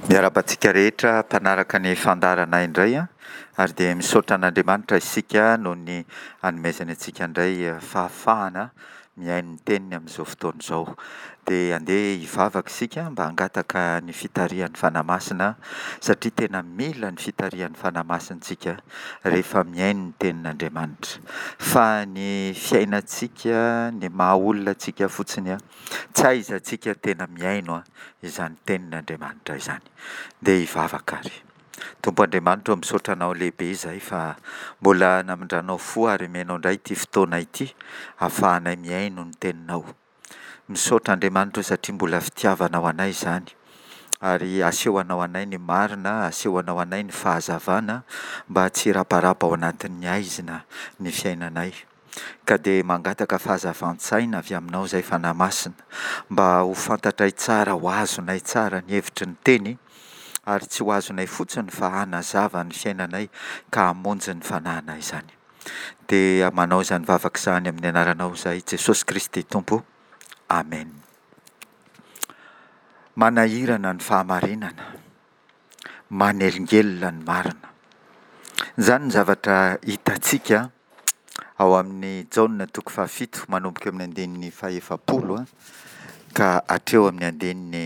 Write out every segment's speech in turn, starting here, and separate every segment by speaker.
Speaker 1: Miarabantsika rehetra mpanaraka ny fandarana indray ary dia misaotra an'Andriamanitra isika noho ny hanomezany antsika indray fahafahana miaino ny teniny amin'izao fotoana izao. Dia andeha hivavaka isika mba hangataka ny fitarihan'ny fanamasina satria tena mila ny fitarihan'ny fanamasintsika rehefa miaino ny tenin'Andriamanitra. Fa ny fiainantsika, ny maha olona antsika fotsiny tsy aizantsika tena miaino izany tenin'Andriamanitra izany. Dia hivavaka ary. Tompo Andriamanitra, misaotra anao lehibe izahay fa mbola namindranao fo ary menao indray ity fotoana ity ahafahanay miaino ny teninao. Misaotra Andriamanitra satria mbola fitiavanao anay izany ary asehonao anay ny marina, asehonao anay ny fahazavana mba tsy raparapa ao anatin'ny aizina ny fiainanay. Ka dia mangataka fahazavan-tsaina avy aminao izay fanamasina mba ho fantatray tsara, ho azonay tsara ny hevitry ny teny ary tsy ho azonay fotsiny fa hanazava ny fiainanay ka hamonjy ny fanahinay izany. Dia manao izany vavaka izany amin'ny anaranao izahay Jesosy Kristy Tompo. Amen. Manahirana ny fahamarinana, manelingelina ny marina. Izany ny zavatra hitantsika ao amin'ny Jaona 7 manomboka amin'ny andinin'ny 10 ka hatreo amin'ny andinin'ny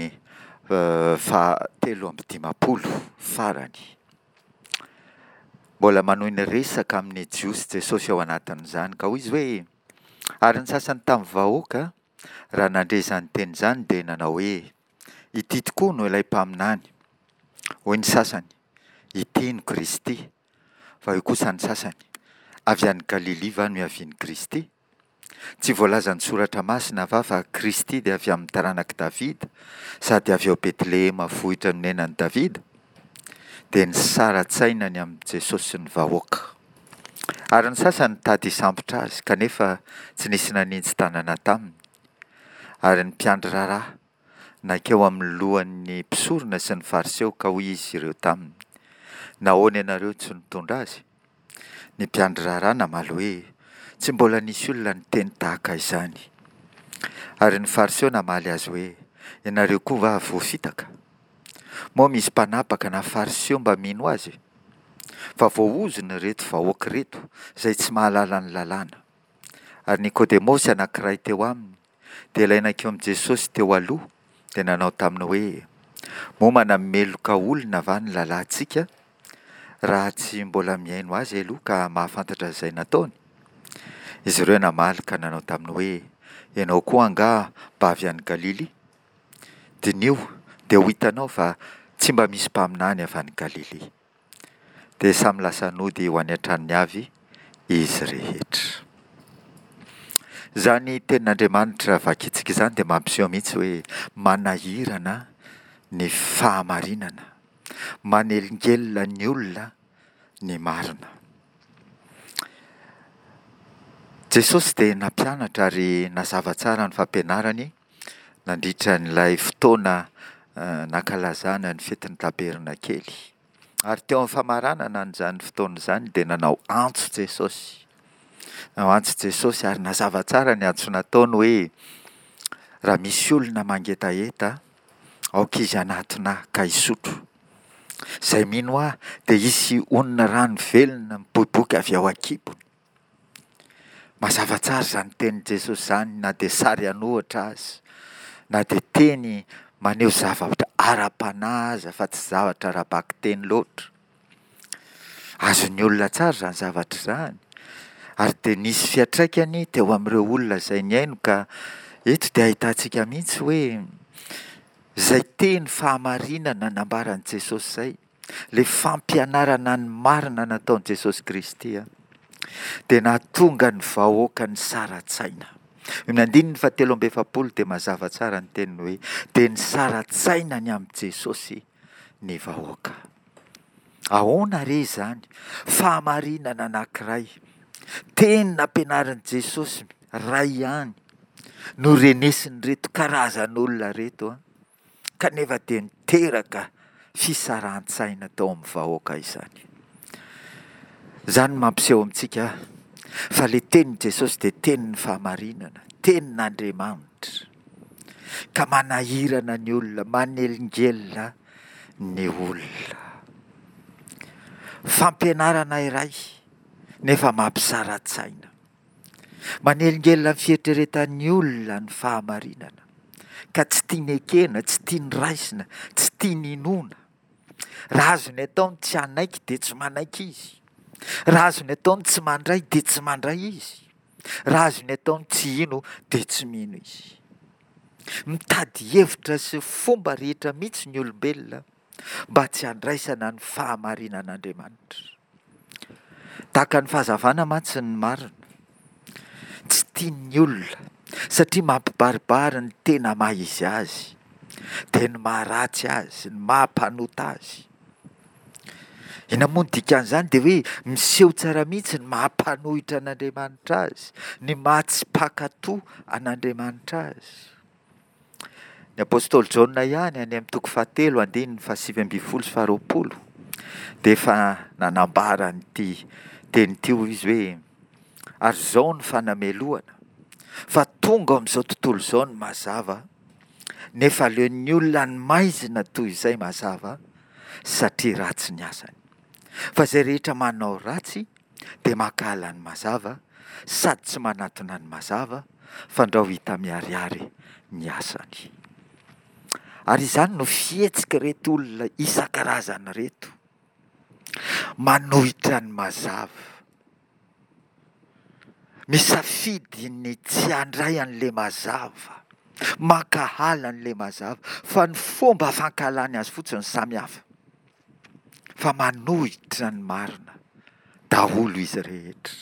Speaker 1: 7:50 farany. Mbola manohy ny resaka amin'ny jiosy Jesosy ao anatin'izany ka hoy izy hoe, ary ny sasany tamin'ny vahoaka raha nandre izany teny izany dia nanao hoe, ity tokoa no ilay mpaminany. Hoy ny sasany, ity no Kristy. Fa io kosa ny sasany, avy any Galili va no hiavian'i Kristy? Tsy voalaza ny soratra masina va fa Kristy dia avy amin'ny taranak'i Davida sady avy ao Betlehema vohitra ny nenan'i Davida? Dia ny sara-tsaina ny amin'ny Jesosy ny vahoaka. Ary ny sasany tady hisambotra azy kanefa tsy nisy nanintsy tanana taminy. Ary ny mpiandry raharaha nankeo amin'ny lohan'ny mpisorona sy ny fariseo ka hoy izy ireo taminy, nahoana ianareo tsy nitondra azy? Ny mpiandry raharaha namaly hoe, tsy mbola nisy olona niteny tahaka izany. Ary ny fariseo namaly azy hoe, ianareo koa va voafitaka? Moa misy mpanapaka na fariseo mba mino azy? Fa voaozony reto vahoaka reto izay tsy mahalala ny lalàna. Ary Nikodemosy anankiray teo aminy dia ilay nankeo amin'i Jesosy teo aloha dia nanao taminy hoe, moa manameloka olona va ny lalahintsika raha tsy mbola miaino azy aloha ka mahafantatra izay nataony? Izy ireo namaly ka nanao taminy hoe, ianao koa angaha mba avy any Galili? Dinio dia ho hitanao fa tsy mba misy mpaminany avy any Galili. Dia samy lasa nody ho any an-tranony avy izy rehetra. Izany tenin'Andriamanitra vakitsika izany dia mampiseho mihitsy hoe manahirana ny fahamarinana, manelingelina ny olona ny marina. Jesosy dia nampianatra ary nazava tsara ny fampianarany nandritra n'ilay fotoana nankalazana ny fetin'ny Tabernakely. Ary teo amin'ny famaranana n'izany fotoana izany dia nanao antso Jesosy. Antso Jesosy ary nazava tsara ny antso nataony hoe, raha misy olona mangetaheta aoka izy anatonà ka hisotro. Izay mino aho dia hisy onona rano velona miboiboika avy ao an-kibony. Mazava tsara izany tenin'i Jesosy izany, na dia sary anohitra azy, na dia teny maneho zavatra ara-panahy aza fa tsy zavatra ara-baky teny loatra. Azon'ny olona tsara izany zavatra izany. Ary dia nisy fiantraikany teo amin'ireo olona izay niaino ka eto dia ahitantsika mihitsy hoe izay teny fahamarinana nambaran'i Jesosy izay, ilay fampianarana ny marina nataon'i Jesosy Kristy dia nahatonga ny vahoaka ny sara-tsaina. Io ny 7:50 dia mazava tsara ny teniny hoe, dia ny sara-tsaina ny amin'i Jesosy ny vahoaka. Ahoana re izany? Fahamarinana anankiray, teny nampianarin'i Jesosy ray ihany no renesiny reto karazan'olona reto kanefa dia niteraka fisaran-tsaina tao amin'ny vahoaka izany. Izany mampiseho amintsika fa ilay tenin'i Jesosy dia tenin'ny fahamarinana, tenin'Andriamanitra. Ka manahirana ny olona, manelingelina ny olona. Fampianarana iray nefa mampisara-tsaina. Manelingelina ny fieritreretan'ny olona ny fahamarinana, ka tsy tiany ekena, tsy tiany raisina, tsy tiany inona. Raha azony ataony tsy hanaiky dia tsy manaiky izy. Raha azony ataony tsy mandray dia tsy mandray izy. Raha azony ataony tsy ino dia tsy mino izy. Mitady hevitra sy fomba rehetra mihitsy ny olombelona mba tsy handraisana ny fahamarinan'Andriamanitra. Tahaka ny fahazavana mantsy ny marina. Tsy tian'ny olona satria mampibaribary ny tena maha izy azy, dia ny maharatsy azy, ny mahampanota azy. Ina moa ny dikan'izany dia hoe miseho tsara mihitsy ny mahampanohitra an'Andriamanitra azy, ny mahatsimpakatoa an'Andriamanitra azy. Ny apôstôly Jaona ihany any amin'ny toko 7:7-20 dia efa nanambara n'ity teny ity izy hoe ary izao ny fanamelohana fa tonga amin'izao tontolo izao ny mazava, nefa aleon'ny olona ny maizina toy izay mazava satria ratsy ny asany. Fa izay rehetra manao ratsy dia makala ny mazava sady tsy manatona ny mazava fa ndao hita miharihary ny asany. Ary izany no fihetsika reto olona isan-karazany reto, manohitra ny mazava, misafidy ny tsy handray an'le mazava, mankahala an'le mazava, fa ny fomba fankalany azy fotsiny samy hafa. Fa manohitra ny marina daholo izy rehetra.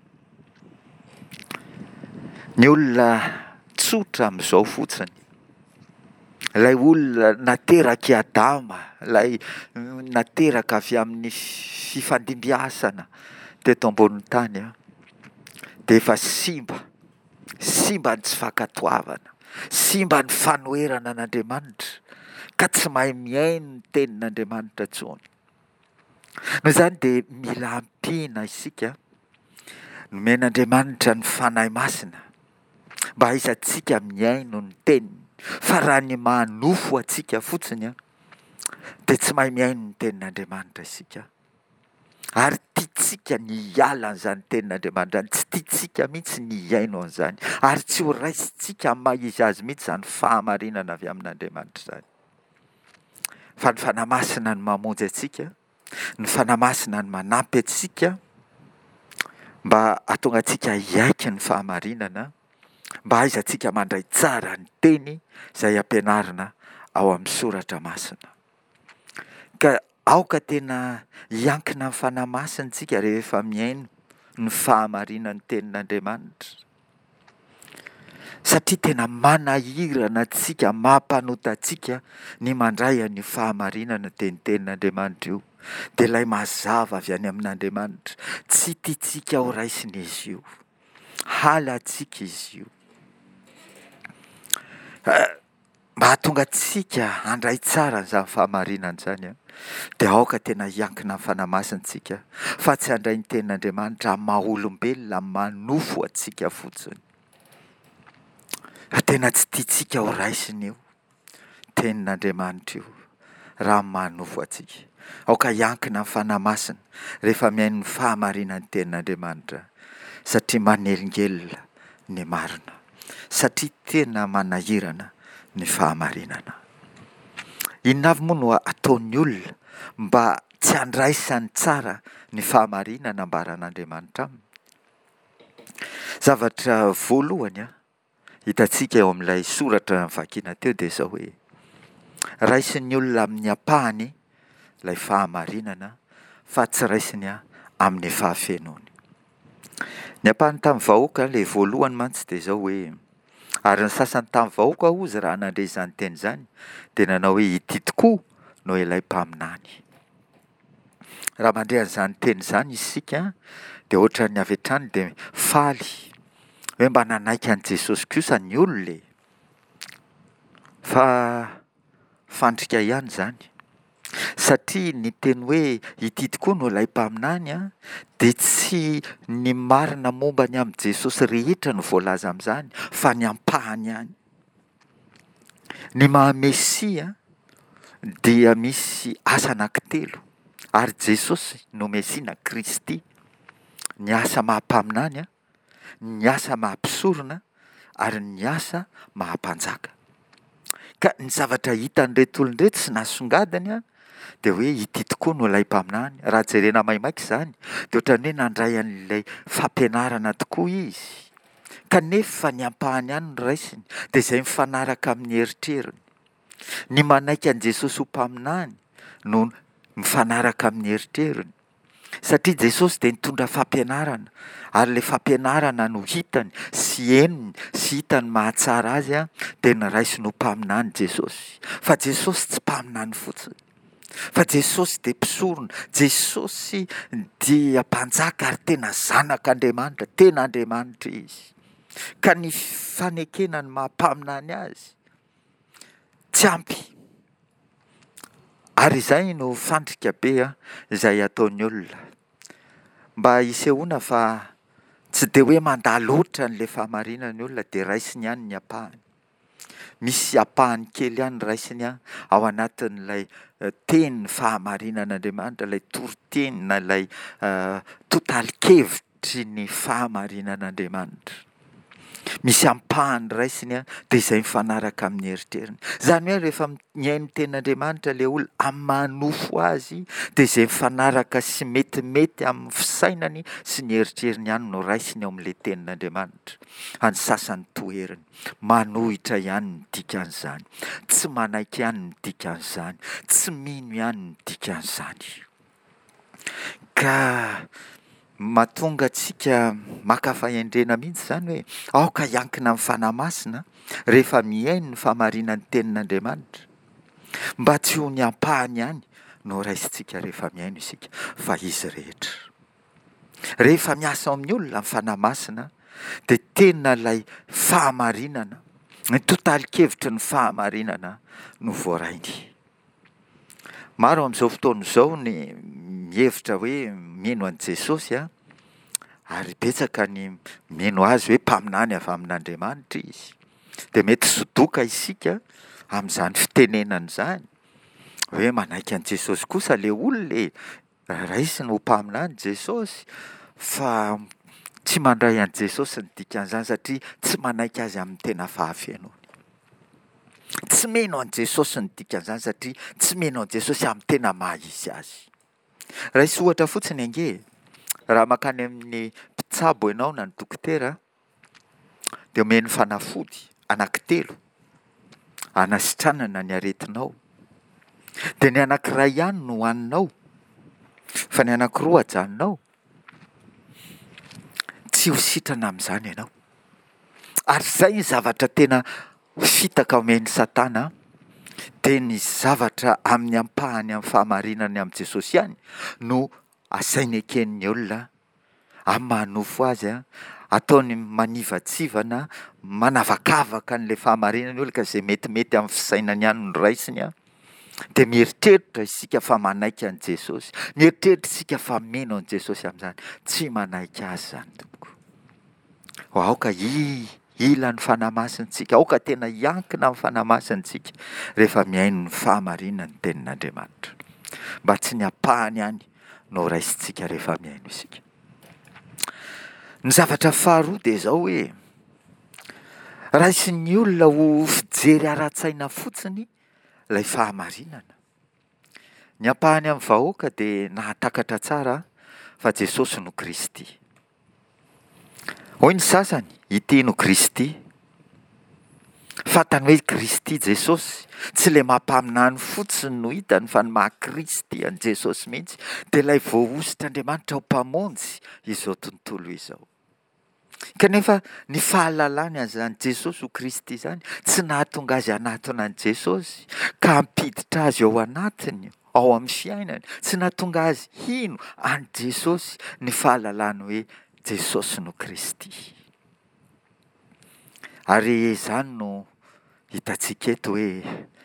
Speaker 1: Ny olona tsotra amin'izao fotsiny, ilay olona nateraka i Adama, ilay nateraka avy amin'ny fifandimbiasana teto ambonin'ny tany, dia efa simba ny tsy fankatoavana, simba ny fanoherana an'Andriamanitra, ka tsy mahay miaino ny tenin'Andriamanitra intsony. Noho izany dia mila ampiana isika, nomen'Andriamanitra ny fanahy masina mba haizantsika miaino ny teniny. Fa raha ny manofo atsika fotsiny dia tsy mahay miaino ny tenin'Andriamanitra isika. Ary tiatsika ny hiala an'izany tenin'Andriamanitra, tsy tiatsika mihitsy ny hiaino an'izany, ary tsy ho raisitsika amin'ny maha izy azy mihitsy izany fahamarinana avy amin'Andriamanitra izany. Fa ny fanahy masina ny mamonjy atsika, ny fanahy masina ny manampy atsika mba hahatonga atsika hiaiky ny fahamarinana, mba haizantsika mandray tsara ny teny izay ampianarina ao amin'ny soratra masina. Ka aoka tena hiankina amin'ny fanahy masina tsika rehefa miaino ny fahamarinan'ny tenin'Andriamanitra. Satria tena manahirana atsika, mampanota atsika ny mandray an'io fahamarinana tenitenin'Andriamanitra io. Dia ilay mazava avy any amin'Andriamanitra, tsy tiatsika ho raisina izy io, hala atsika izy io. Mba hahatonga atsika handray tsara an'izany fahamarinana izany, dia aoka tena hiankina amin'ny fanahy masina tsika, fa tsy handray ny tenin'Andriamanitra amin'ny maha olombelona, manofo atsika fotsiny. Tena tsy tiatsika ho raisina io tenin'Andriamanitra io raha manofo atsika. Aoka hiankina amin'ny fanahy masina rehefa miaino ny fahamarinan'ny tenin'Andriamanitra, satria manelingelina ny marina, satria tena manahirana ny fahamarinana. Inona avy moa no ataon'ny olona mba tsy handraisany tsara ny fahamarinana ambaran'Andriamanitra aminy? Zavatra voalohany hitantsika eo amin'ilay soratra vakiana teo dia izao hoe raisin'ny olona amin'ny ampahany ilay fahamarinana fa tsy raisiny amin'ny fahafenony. Ny ampahany tamin'ny vahoaka ilay voalohany mantsy dia izao hoe ary ny sasany tamin'ny vahoaka ozy raha nandre izany teny izany dia nanao hoe ity tokoa no ilay mpaminany. Raha mandre an'izany teny izany isika dia ohatra ny avy hatrany dia faly hoe mba nanaiky an'i Jesosy kosa ny olona, fa fandrika ihany izany. Satria ny teny hoe ity tokoa no ilay mpaminany dia tsy ny marina momba ny amin'i Jesosy rehetra no voalaza amin'izany, fa ny ampahany ihany. Ny maha Mesia dia misy asa anankitelo ary Jesosy no Mesia Kristy, ny asa mahampaminany a, ny asa mahampisorona ary ny asa mahampanjaka. Ka ny zavatra hitan'ireto olon'reto sy nasongadiny a dia hoe ity tokoa no ilay mpaminany. Raha jerena maimaika izany dia ohatran'ny hoe nandray an'ilay fampianarana tokoa izy, kanefa ny ampahany ihany no raisiny dia izay mifanaraka amin'ny eritreriny. Ny manaiky an' Jesosy ho mpaminany no mifanaraka amin'ny eritreriny, satria Jesosy dia nitondra fampianarana ary ilay fampianarana no hitany sy henony sy hitany mahatsara azy a dia niraisiny ho mpaminany Jesosy. Fa Jesosy tsy mpaminany fotsiny, fa Jesosy dia mpisorona, Jesosy dia mpanjaka ary tena zanak'Andriamanitra, tena Andriamanitra izy. Ka ny fanekenany mahampaminany azy tsy ampy. Ary izay no fandrika be izay ataon'ny olona mba hisehoana fa tsy dia hoe mandaloatra n'ilay fahamarinana ny olona dia raisiny ihany ny ampahany. Misy ampahany kely ihany raisiny ao anatin'ilay teny fahamarinan'Andriamanitra, ilay torotenina, ilay totalikevitry ny fahamarinan'Andriamanitra. Misy ampahany raisiny dia izay mifanaraka amin'ny eritreriny. Izany hoe rehefa miaino tenin'Andriamanitra ilay olona amin'ny manofo azy dia izay mifanaraka sy metimety amin'ny fisainany sy ny eritreriny ihany no raisiny ao amin'ilay tenin'Andriamanitra. Any sasany toeriny manohitra ihany ny dikan'izany, tsy manaiky ihany ny dikan'izany, tsy mino ihany ny dikan'izany. Ka mahatonga antsika maka fahendrena mihitsy izany hoe aoka hiankina amin'ny fanahy masina rehefa miaino ny fahamarinan'ny tenin'Andriamanitra, mba tsy ho ny ampahany ihany no raisintsika rehefa miaino isika, fa izy rehetra. Rehefa miasa ao amin'ny olona amin'ny fanahy masina dia tena ilay fahamarinana, ny totalikevitry ny fahamarinana no voarainy. Maro amin'izao fotoan'izao ny mihevitra hoe mihaino an'i Jesosy ary betsaka ny mihaino azy hoe mpaminany avy amin'Andriamanitra izy. Dia mety sodoka isika amin'izany fitenenana izany hoe manaiky an'i Jesosy kosa ilay olona raisiny ho mpaminany Jesosy, fa tsy mandray an'i Jesosy ny dikan'izany satria tsy manaiky azy amin'ny tena fahafiainony. Tsy mino an'i Jesosy ny dikan'izany satria tsy mino an'i Jesosy amin'ny tena maha-izy azy. Raisy ohatra fotsiny ange, raha makany amin'ny mpitsabo ianao na ny dokotera dia omeny fanafody anankitelo hanasitranana ny aretinao, dia ny anankiray ihany no hohaninao fa ny anankiroa hajanonao, tsy ho sitrana amin'izany ianao. Ary izay ny zavatra tena fitaka omen'ny Satana, dia ny zavatra amin'ny ampahany amin'ny fahamarinany amin'ny Jesosy ihany no asainy eken'ny olona amin'ny manofo azy ataony manivatsivana, manavakavaka n'ilay fahamarinany olona ka izay metimety amin'ny fisainany ihany no raisiny dia mieritreritra isika fa manaiky an'i Jesosy, mieritreritra isika fa mino an'i Jesosy amin'izany. Tsy manaiky azy izany tompoko. Aoka ila ny fanahy masintsika, aoka tena hiankina amin'ny fanahy masintsika rehefa miaino ny fahamarinana ny tenin'Andriamanitra, mba tsy ny ampahany ihany no raisintsika rehefa miaino isika. Ny zavatra faharoa dia izao hoe raisin'ny olona ho fijery ara-tsaina fotsiny ilay fahamarinana. Ny ampahany amin'ny vahoaka dia nahatakatra tsara fa Jesosy no Kristy. Hoy ny sasany, ity no Kristy. Fantany hoe Kristy Jesosy, tsy ilay mampaminany fotsiny no hitany fa ny maha-Kristy an'i Jesosy mihitsy, dia ilay voahositr'Andriamanitra ho mpamonjy izao tontolo izao. Kanefa ny fahalalany an'izany Jesosy ho Kristy izany tsy nahatonga azy anatona an'i Jesosy ka hampiditra azy ao anatiny, ao amin'ny fiainany, tsy nahatonga azy hino an'i Jesosy ny fahalalany hoe Jesosy no Kristy. Ary izany no hitantsika eto hoe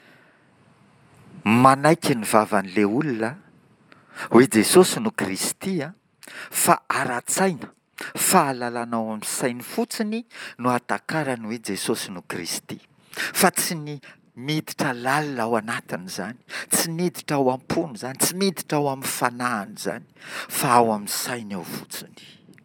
Speaker 1: manaiky ny vavan'ilay olona hoe Jesosy no Kristy fa ara-tsaina, fahalalana ao amin'ny sainy fotsiny no hatakarany hoe Jesosy no Kristy, fa tsy ny miditra lalina ao anatiny zany, tsy miditra ao am-pony zany, tsy miditra ao amin'ny fanahiny zany, fa ao amin'ny sainy ao fotsiny.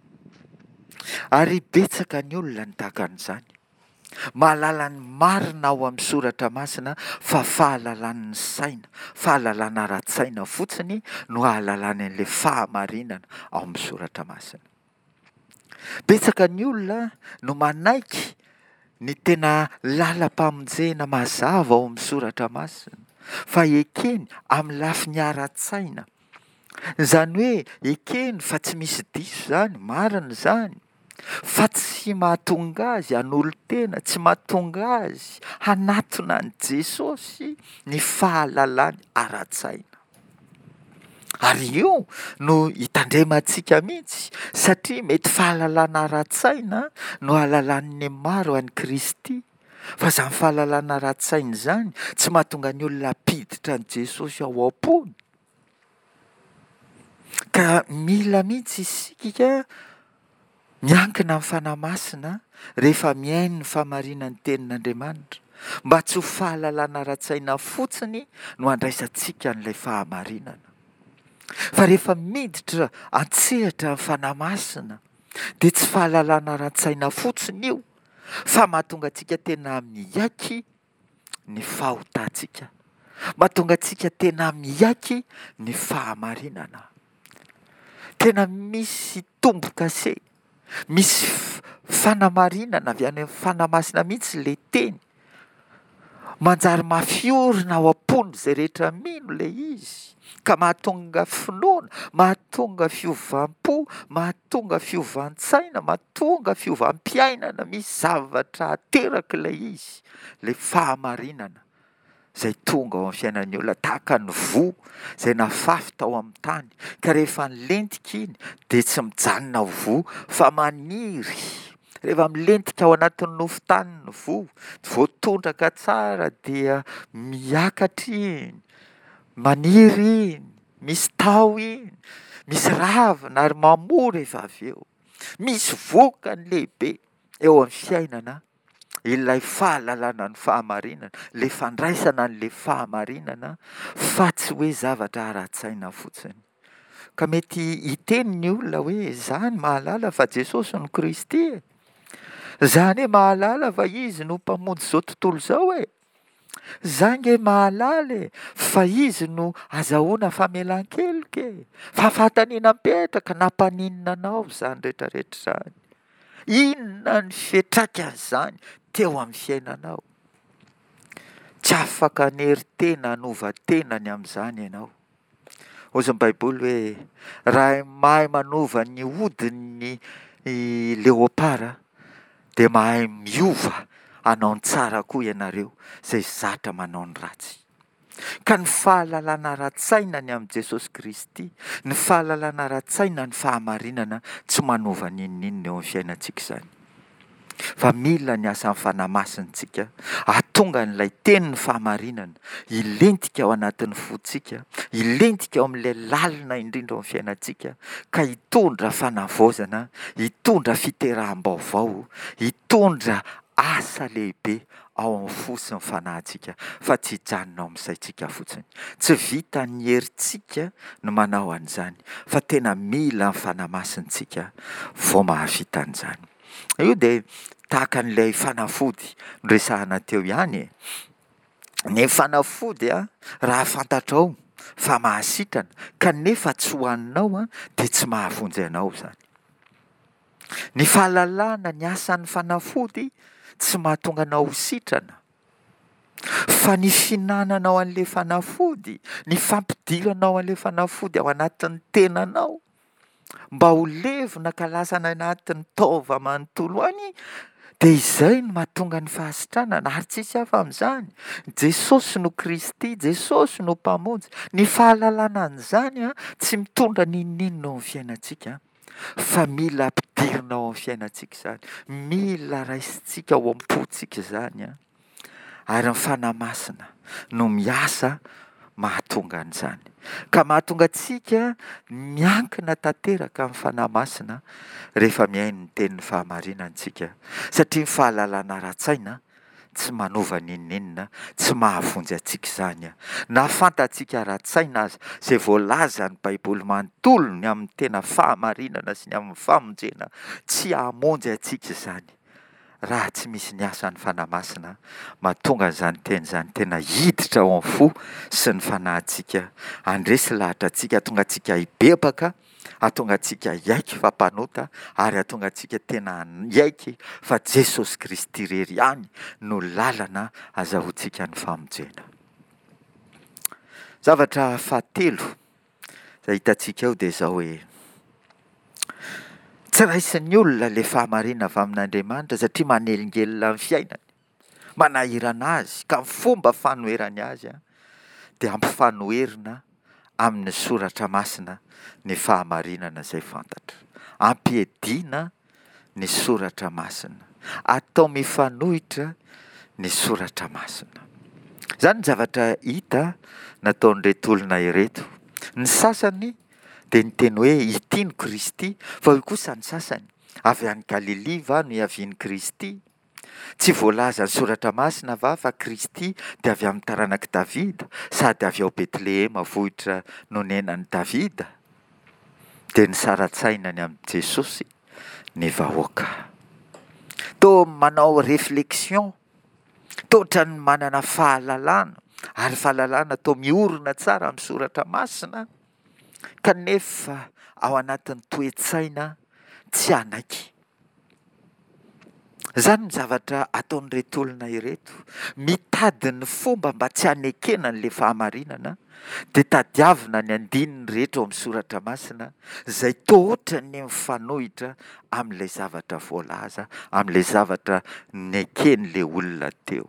Speaker 1: Ary betsaka ny olona ny tahaka an'izany. Mahalala ny marina ao amin'ny soratra masina fa fahalalan'ny saina, fahalalana ara-tsaina fotsiny no ahalalany an'ilay fahamarinana ao amin'ny soratra masina. Betsaka ny olona no manaiky ny tena lalam-pamonjena mazava ao amin'ny soratra masina, fa ekeny amin'ny lafiny ara-tsaina. Zany hoe ekeny fa tsy misy diso zany, marina zany, fa tsy mahatonga azy hanolo-tena, tsy mahatonga azy hanatona an' Jesosy ny fahalalany ara-tsaina. Ary io no hitandremantsika mihitsy, satria mety fahalalana ara-tsaina no ahalalan'ny maro an'i Kristy. Fa izany fahalalana ara-tsaina izany tsy mahatonga ny olona hampiditra an'i Jesosy ao am-pony. Ka mila mihitsy isika miankina amin'ny fanahy masina rehefa miaino ny fahamarinan'ny tenin'Andriamanitra, mba tsy ho fahalalana ara-tsaina fotsiny no handraisantsika an'ilay fahamarinana. Fa rehefa miditra antsehatra ny fanahy masina dia tsy fahalalana ara-tsaina fotsiny io, fa mahatonga antsika tena miaiky ny fahotantsika, mahatonga antsika tena miaiky ny fahamarinana. Tena misy tombo-kase, misy fanamarinana avy any amin'ny fanahy masina mihitsy ilay teny, manjary mafiorina ao am-pony izay rehetra mino ilay izy, ka mahatonga finoana, mahatonga fiovam-po, mahatonga fiovan-tsaina, mahatonga fiovam-piainana, misy zavatra ateraka ilay izy, ilay fahamarinana izay tonga ao amin'ny fiainan'ny olona, tahaka ny voa izay nafafy tao amin'ny tany, ka rehefa nilentika iny dia tsy mijanona ho voa fa maniry. Rehefa milentika ao anatin'ny nofon-tany ny voa, voatondraka tsara dia miakatra iny, maniry iny, misy taho iny, misy ravina ary mamory rehefa avy eo. Misy vokany lehibe eo amin'ny fiainana ilay fahalalana ny fahamarinana, ilay fandraisana an'ilay fahamarinana, fa tsy hoe zavatra ara-tsaina fotsiny. Ka mety hiteny ny olona hoe izany mahalala fa Jesosy no Kristy e. Izany hoe mahalala fa izy no mpamonjy izao tontolo izao e. Izany nge mahalala e, fa izy no azahoana famelan-keloka e. Fa fantaniana mipetraka nampaninona anao izany rehetrarehetra izany. Inona ny fiantraikany teo amin'ny fiainanao? Tsy afaka hanery-tena, hanova-tena ny amin'izany ianao. Hoy ny Baiboly hoe raha mahay manova ny hodiny leopara dia mahay miova hanao ny tsara koa ianareo izay zatra manao ny ratsy. Ka ny fahalalana ara-tsaina ny amin'i Jesosy Kristy, ny fahalalana ara-tsaina ny fahamarinana tsy manova n'inon'inona eo amin'ny fiainantsika izany. Fa mila ny asan'ny fanahy masintsika hahatonga n'ilay tenin'ny fahamarinana hilentika ao anatin'ny fontsika, hilentika ao amin'ilay lalina indrindra ao amin'ny fiainantsika, ka hitondra fanavaozana, hitondra fiteraham-baovao, hitondra asa lehibe ao amin'ny fosiny fanahintsika, fa tsy hijanona ao amin'ny saintsika fotsiny. Tsy vita ny herintsika no manao an'izany, fa tena mila ny fanahy masintsika vao mahavita an'izany. Io dia tahaka an'ilay fanafody noresahana teo ihany e. Ny fanafody raha fantatrao fa mahasitrana kanefa tsy hohaninao dia tsy mahavonjy anao izany. Ny fahalalana ny asan'ny fanafody tsy mahatonga anao ho sitrana, fa ny finananao an'ilay fanafody, ny fampidiranao an'ilay fanafody ao anatin'ny tenanao mba ho levona ka lasa anatin'ny taova manontolo any, dia izay no mahatonga ny fahasitrana ary tsisy hafa amin'izany. Jesosy no Kristy, Jesosy no mpamonjy. Ny fahalalana an'izany tsy mitondra n'inon'inona ao amin'ny fiainantsika, fa mila ampidirina ao amin'ny fiainantsika izany, mila raisintsika ao am-pontsika izany ary ny fanahy masina no miasa mahatonga an'izany. Ka mahatonga antsika miankina tanteraka amin'ny fanahy masina rehefa miaino ny tenin'ny fahamarinantsika, satria ny fahalalana ara-tsaina tsy manova ninninina, tsy mahavonjy atsika zany. Na fantatsika ra-tsaina aza zay voalaza ny baiboly manontolo ny amin'ny tena fahamarinana sy ny amin'ny famonjena, tsy hamonjy atsika zany. Raha tsy misy ny asan'ny fanamasina, mahatonga zany teny zany tena hiditra ao amin'ny fo sy ny fanahintsika. Andresy lahatra atsika, atonga atsika hibebaka, atonga atsika hiaiky fa mpanota, ary atonga atsika tena hiaiky fa Jesosy Kristy irery ihany no lalana azahoantsika ny famonjena. Zavatra fahatelo zay hitantsika eo dia zao hoe tsy raisin'ny olona le fahamarinana avy amin'Andriamanitra satria manelingelina amin'ny fiainany, manahirana azy ka ny fomba fanoherany azy dia ampifanoherina amin'ny soratra masina ny fahamarinana izay fantatra. Ampiadiana ny soratra masina, atao mifanohitra ny soratra masina. Zany ny zavatra hita nataon'ireto olona ireto. Ny sasany dia niteny hoe itiany Kristy, fa io kosa ny sasany avy any Galilea va no iavian'i Kristy. Tsy voalaza ny soratra masina va fa Kristy dia avy amin'ny taranak'i Davida, sady avy ao Betlehema vohitra no nenan'i Davida. Dia ny saratsaina ny amin'ny Jesosy ny vahoaka. Toa manao réflexion, toa ohatrany manana fahalalana, ary fahalalana toa miorina tsara amin'ny soratra masina, kanefa ao anatin'ny toe-tsaina tsy anaiky. Zany ny zavatra ataon'ireto olona ireto, mitady ny fomba mba tsy hanekena n'le fahamarinana, dia tadiavina ny andininy rehetra ao amin'ny soratra masina, izay toa ohatrany mifanohitra amin'ilay zavatra voalaza, amin'ilay zavatra neken'le olona teo.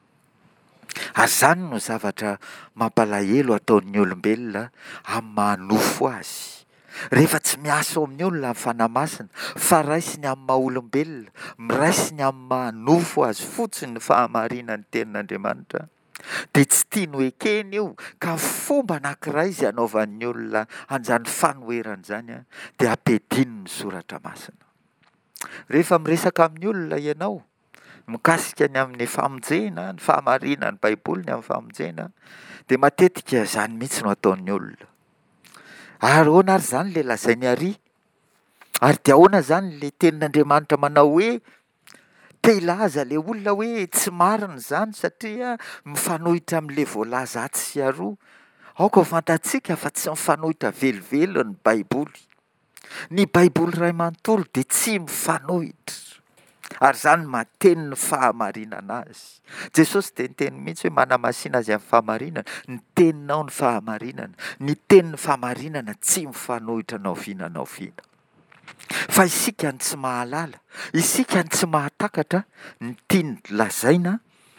Speaker 1: Ary zany no zavatra mampalahelo ataon'ny olombelona amin'ny mahanofo azy. Rehefa tsy miasa ao amin'ny olona ny fanamasina, fa raisiny amin'ny maha-olombelona, miraisiny amin'ny mahanofo azy fotsiny ny fahamarinan'ny tenin'Andriamanitra, dia tsy tiany ho ekena io, ka fomba anankiray izay anaovan'ny olona an'izany fanoherana izany dia ampiadiany ny soratra masina. Rehefa miresaka amin'ny olona ianao mikasika ny amin'ny famonjena, ny fahamarinan'ny baiboly ny amin'ny famonjena, dia matetika zany mihitsy no ataon'ny olona. Ary ahoana ary zany le lazainy ary? Ary dia ahoana zany le tenin'Andriamanitra manao hoe te hilaza le olona hoe tsy marina zany satria mifanohitra amin'le voalaza aty sy aroa? Aoka ho fantatsika fa tsy mifanohitra velivelo ny baiboly. Ny baiboly iray manontolo dia tsy mifanohitra. Ary zany mateny ny fahamarinana azy. Jesosy dia niteny mihitsy hoe manamasina azy amin'ny fahamarinana, ny teninao ny fahamarinana, ny tenin'ny fahamarinana tsy mifanohitra naoviana naoviana. Fa isika ny tsy mahalala, isika ny tsy mahatakatra ny tiany lazaina,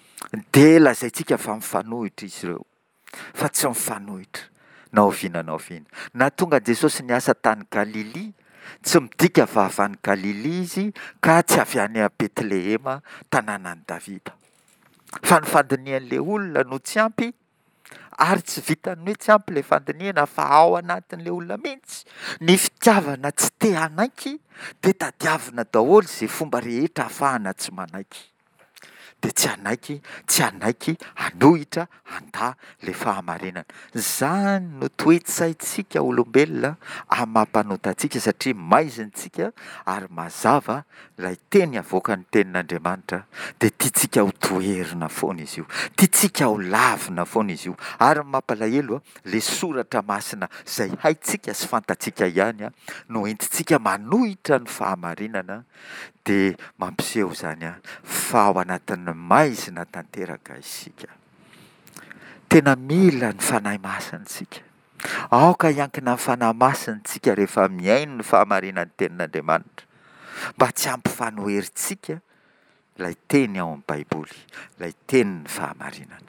Speaker 1: dia lazaintsika fa mifanohitra izy ireo, fa tsy mifanohitra naoviana naoviana. Na tonga Jesosy niasa tany Galilea, tsy midika fa avy any Galilea izy ka tsy avy any Betlehema tanànan'i Davida. Fa ny fandinian'le olona no tsy ampy, ary tsy vitany hoe tsy ampy le fandiniana fa ao anatin'le olona mihitsy ny fitiavana tsy te hanaiky, dia tadiavina daholo izay fomba rehetra ahafahana tsy manaiky. Dia tsy hanaiky hanohitra handa le fahamarinana. Zany no toe-tsaintsika olombelona amin'ny mampanota antsika, satria maizintsika ary mazava ilay teny avoaka ny tenin'Andriamanitra, dia tiantsika ho toerina foana izy io, tiantsika ho lavina foana izy io. Ary mampalahelo le soratra masina izay haintsika sy fantatsika ihany no entintsika manohitra ny fahamarinana, dia mampiseho zany fa ao anatin'ny maizina tanteraka isika. Tena mila ny fanahy masintsika. Aoka hiankina ny fanahy masintsika rehefa miaino ny fahamarinan'ny tenin'Andriamanitra, mba tsy ampifanoherintsika ilay teny ao amin'ny baiboly, ilay tenin'ny fahamarinana.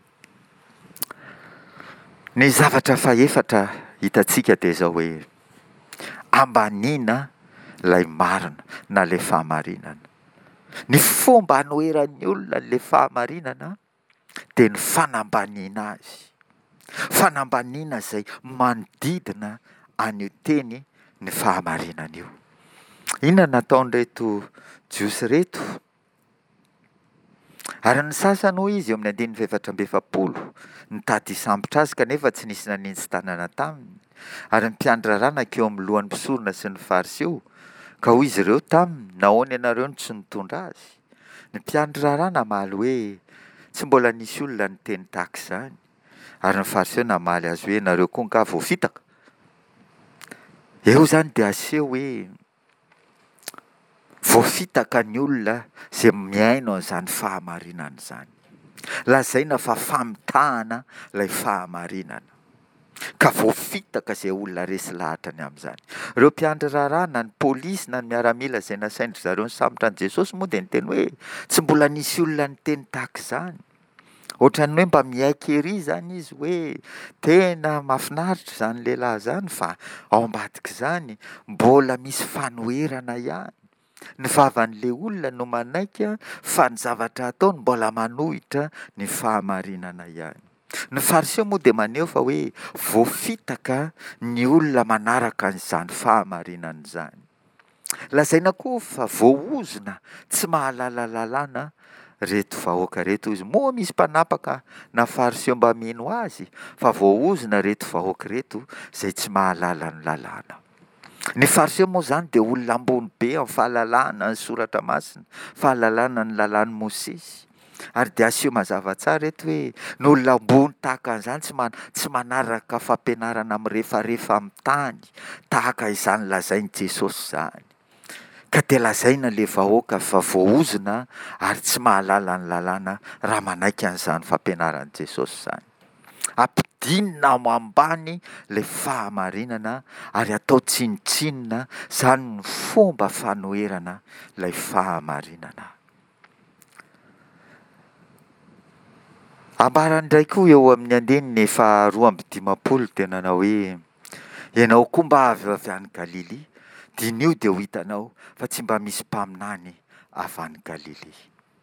Speaker 1: Ny zavatra faefatra hitantsika dia zao hoe ambaniana ilay marina na ilay fahamarinana. Ny fomba hanoheran'ny olona ilay fahamarinana dia ny fanambaniana azy. Fanambaniana izay manodidina an'io teny ny fahamarinana io. Inona nataon'ireto jiosy reto? Ary ny sasany hoy izy eo amin'ny 1920 nitady hisambotra azy kanefa tsy nisy nanintsy tanana taminy. Ary ny mpiandry raharanak eo amin'ny lohan'ny mpisorona sy ny fariseo ka hoy izy ireo taminy, nahoana ianareo no tsy nitondra azy? Ny mpiandry raharaha namaly hoe tsy mbola nisy olona niteny tahaka izany. Ary ny fariseo namaly azy hoe nareo koa nga voafitaka. Eo zany dia aseho hoe voafitaka ny olona izay miaino an'izany fahamarinana izany. Lazaina fa famitahana ilay fahamarinana. Ka voafitaka izay olona resy lahatra ny amin'izany. Ireo mpiandry raharaha na ny pôlisy na ny miaramila izay nasaindry zareo ny sambotra an'i Jesosy moa dia niteny hoe tsy mbola nisy olona niteny tahaka izany. Ohatran'ny hoe mba miaiky ery zany izy hoe tena mahafinaritra izany lehilahy izany fa ao ambadika izany mbola misy fanoherana ihany. Ny vavan'ilay olona no manaiky fa ny zavatra ataony mbola manohitra ny fahamarinana ihany. Ny fariseo moa dia maneho fa hoe voafitaka ny olona manaraka an'izany fahamarinana izany. Lazaina koa fa voaozona tsy mahalala lalàna reto vahoaka reto izy. Moa misy mpanapaka na fariseo mba mino azy fa voaozona reto vahoaka reto izay tsy mahalala ny lalàna. Ny fariseo moa zany dia olona ambony be amin'ny fahalalàna ny soratra masina, fahalalàna ny lalàn'i Mosesy. Ary dia aseho mazava tsara reto hoe ny olona ambony tahaka an'izany tsy manaraka fampianarana amin'ny rehefarehefa amin'ny tany tahaka izany lazain'i Jesosy izany. Ka dia lazaina ilay vahoaka fa voaozona ary tsy mahalala ny lalàna raha manaiky an'izany fampianaran'i Jesosy izany. Ampidinina ambany ilay fahamarinana ary atao tsinitsinina izany ny fomba fanoherana ilay fahamarinana. Ambarany indray koa eo amin'ny andininy 2:20 dia nanao hoe ianao koa mba avy any Galili, dinio dia ho hitanao fa tsy mba misy mpaminany avy any Galili.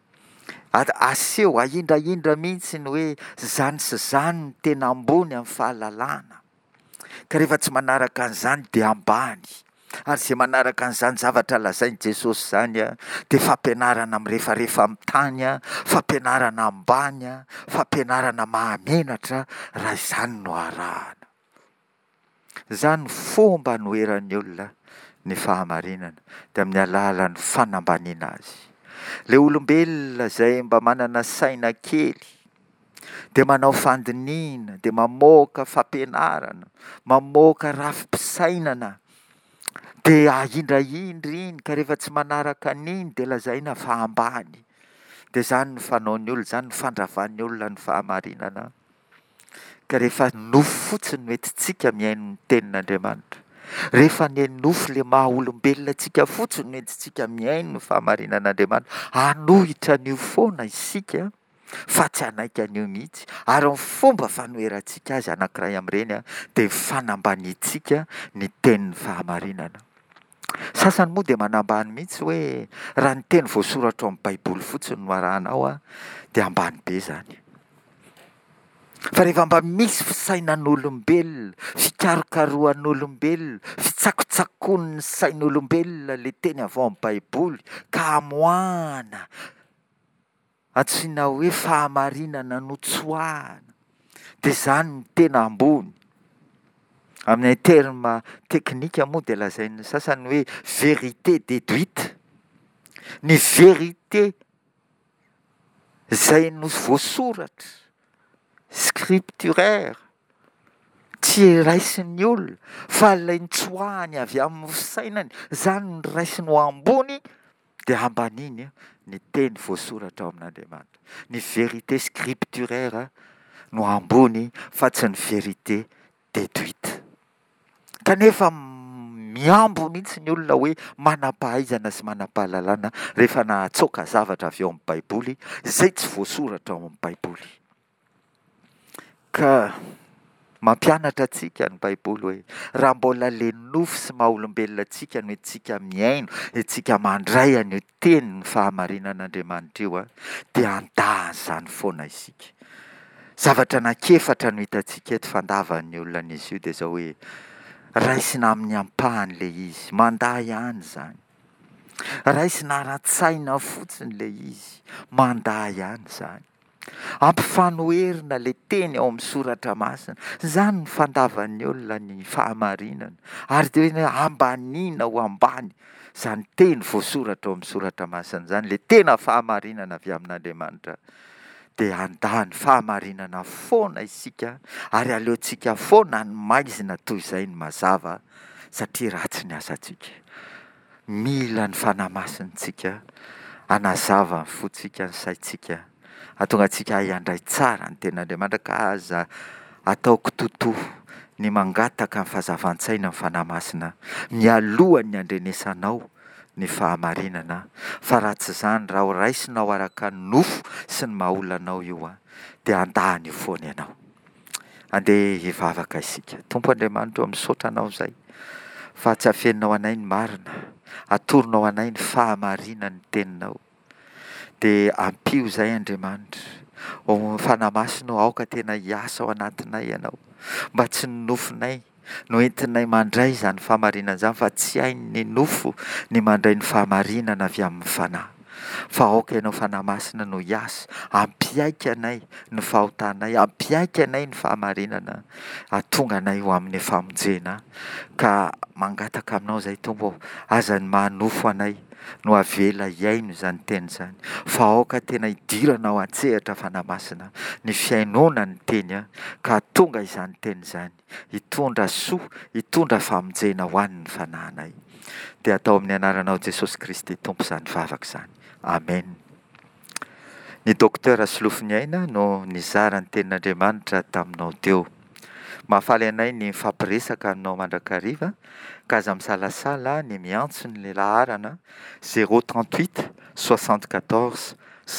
Speaker 1: Aseho ahindrahindra mihitsy ny hoe zany sy zany ny tena ambony amin'ny fahalalàna. Ka rehefa tsy manaraka an'izany dia ambany. Ary izay manaraka an'izany zavatra lazain'i Jesosy izany dia fampianarana amin'ny rehefarehefa amin'ny tany, fampianarana ambany, fampianarana mahamenatra raha izany no arahana. Izany fomba anoheran'ny olona ny fahamarinana dia amin'ny alalan'ny fanambaniana azy. Ilay olombelona izay mba manana saina kely dia manao fandiniana, dia mamoaka fampianarana, mamoaka rafi-pisainana, dia ahindrahindra iny ka rehefa tsy manaraka an'iny dia lazaina fa ambany. Dia izany ny fanaon'ny olona, izany ny fandravan'ny olona ny fahamarinana. Ka rehefa nofo fotsiny mety tsika miaino ny tenin'Andriamanitra. Rehefa ny nofo ilay maha olombelona tsika fotsiny mety tsika miaino ny fahamarinan'Andriamanitra. Anohitra an'io foana isika fa tsy hanaiky an'io mihitsy. Ary ny fomba fanoherantsika azy anankiray amin'ireny dia fanambanitsika ny tenin'ny fahamarinana. Sasany moa dia manambany mihitsy hoe raha ny teny voasoratra ao amin'ny Baiboly fotsiny no arahanao dia ambany be izany. Fa rehefa mba misy fisainan'olombelona, fikarokaroan'olombelona, fitsakotsakon'ny sain'olombelona ilay teny avy ao amin'ny Baiboly ka amoahana, antsoina hoe fahamarinana notsoahana, dia izany ny tena ambony. Amin'ny terme teknika moa dia lazain'ny sasany hoe vérité déduite. Ny vérité izay no voasoratra scripturaire tsy raisin'ny olona fa ilay nitsoahany avy amin'ny fisainany, izany ny raisiny ho ambony dia ambaniny ny teny voasoratra ao amin'Andriamanitra. Ny vérité scripturaire no ambony fa tsy ny vérité déduite. Kanefa miambo mihitsy ny olona hoe manam-pahaizana sy manam-pahalalana rehefa nahatsoaka zavatra avy ao amin'ny Baiboly izay tsy voasoratra ao amin'ny Baiboly. Ka mampianatra antsika ny Baiboly hoe raha mbola ilay nofo sy maha olombelona antsika no antsika miaino, antsika mandray an'io teny ny fahamarinan'Andriamanitra io dia andahan'izany foana isika. Zavatra anankiefatra no hitantsika eto fandavan'ny olona an'izy io dia izao hoe raisina amin'ny ampahany ilay izy, mandahy ihany izany. raisina ara-tsaina fotsiny le izy, manda ihany zany. Ampifanoherina le teny ao amin'ny soratra masina, zany ny fandavan'ny olona ny fahamarinana, ary de hoe ambaniana ho ambany zany teny voasoratra ao amin'ny soratra masina zany, le tena fahamarinana avy amin'Andriamanitra. De andany fahamarinana foana isika, ary aleontsika foana ny maizina toy izay ny mazava, satria ratsy ny asantsika. Mila ny fanahy masintsika, anazava ny fotsika, ny saitsika, ahatonga antsika hiandray tsara ny ten'Andriamanitra, ka aza ataoko totoho ny mangataka ny fahazavan-tsaina ny fanahy masina, mialohan'ny andrenesanao ny fahamarinana, fa ratsy izany raha ho raisinao araka ny nofo sy ny maha-olanao io dia andahany io foana ianao. Andeha hivavaka isika. Tompo Andriamanitra, misaotra anao izay fa tsy afeninao anay ny marina, atoronao anay ny fahamarinana ny teninao, dia ampio izay Andriamanitra, fanahy masina aoka tena hiasa ao anatinay ianao, mba tsy ny nofinay no entinay mandray izany fahamarinana izany, fa tsy hain'ny nofo ny mandray ny fahamarinana avy amin'ny fanahy. Fa aoka ianao fanahy masina no hiasa, ampiaika anay ny fahotanay, ampiaika anay ny fahamarinana, atonga anay ho amin'ny famonjena, ka mangataka aminao izay Tompo, aza ny mahanofo anay no avela hiaino izany teny izany, fa aoka tena hidiranao an-tsehatra fanahy masina ny fiainona ny teny, ka tonga izany teny izany hitondra soa, hitondra famonjena ho an'ny fanahynay. Dia atao amin'ny anaranao Jesosy Kristy Tompo izany vavaka izany. Amen. Ny dokotera Solofiniaina no nizara ny tenin'Andriamanitra taminao teo. Mahafaly anay ny fampiresaka aminao mandrakariva, ka aza misalasala ny miantso ny laharana 038 74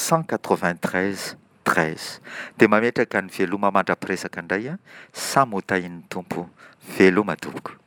Speaker 1: 193 13. Dia mametraka ny veloma mandra-piresaka indray, sa motahin'ny Tompo. Veloma tompoko.